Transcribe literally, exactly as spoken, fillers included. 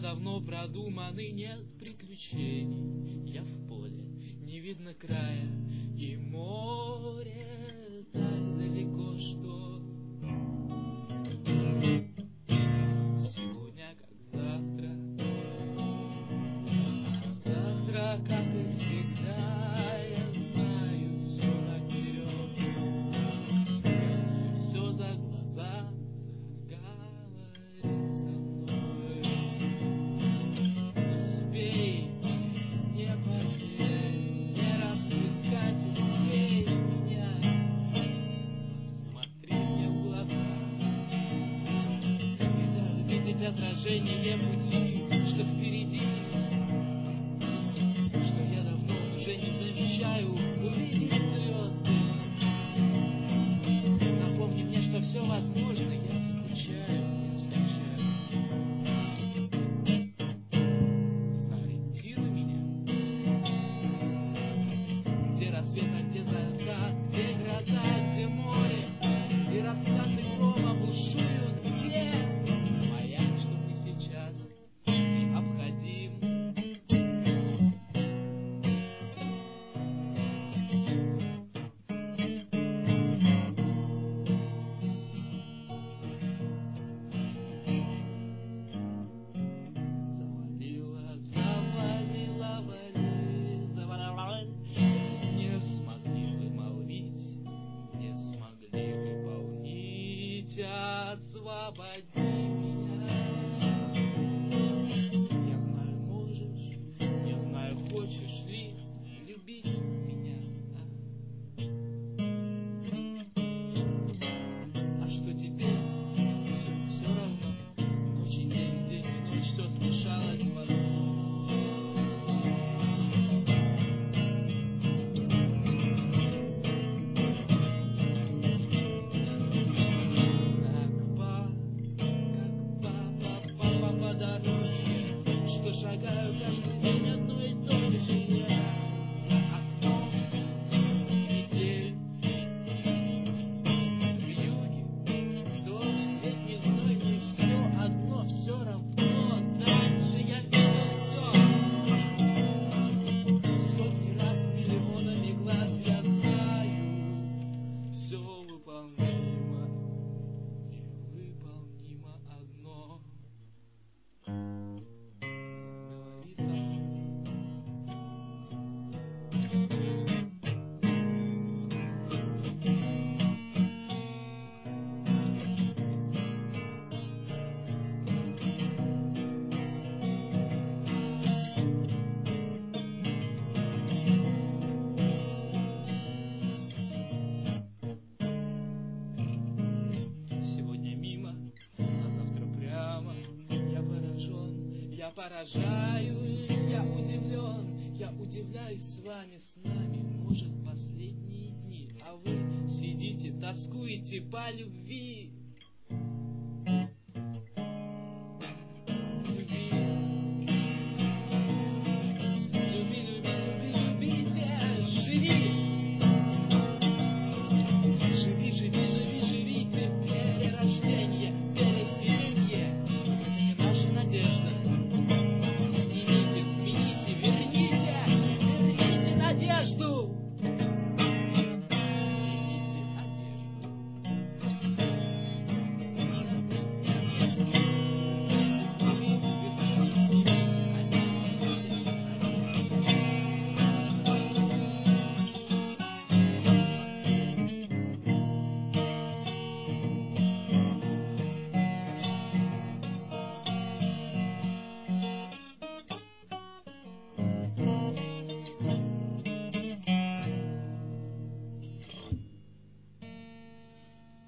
давно продуманы, нет приключений. Я в поле, не видно края, и море так далеко, что сегодня как завтра, а завтра как и всегда. Я знаю все наперед, я знаю все за глаза. Заговори со мной, успей, не потеряй, не расплескать, успей меня. Посмотри мне в глаза, и дай увидеть отражение пути, что впереди, что я давно уже не замечаю. Увидеть звезды, напомни мне, что все возможно. Я скучаю, я скучаю. Сориентируй меня, где рассвет, а где закат, где гроза, где море, где раскаты грома бушуют, где маяк, что мы сейчас обходим. Завалила, завалила, вали, завалила. Не смогли вымолвить, не смогли выполнить, освободи меня. Я знаю, можешь, не знаю, хочешь ли любить меня. А что теперь? Все, все равно. Ночь и день, день и ночь, все смешалось в одно. Как по, как по, по, по, по, по дорожке, что шагаю каждый день одно и то же. Я за окном метель, вьюги, дождь, летний зной, мне все одно, все равно. Дальше я видел все. Сотни раз, миллионами глаз я знаю, все выполнимо, невыполнимо одно. Говори со мной. Сегодня мимо, а завтра прямо. Я поражен, я поражаюсь, я удивлен, я удивляюсь с вами, с нами. Может, последние дни, а вы сидите, тоскуете по любви.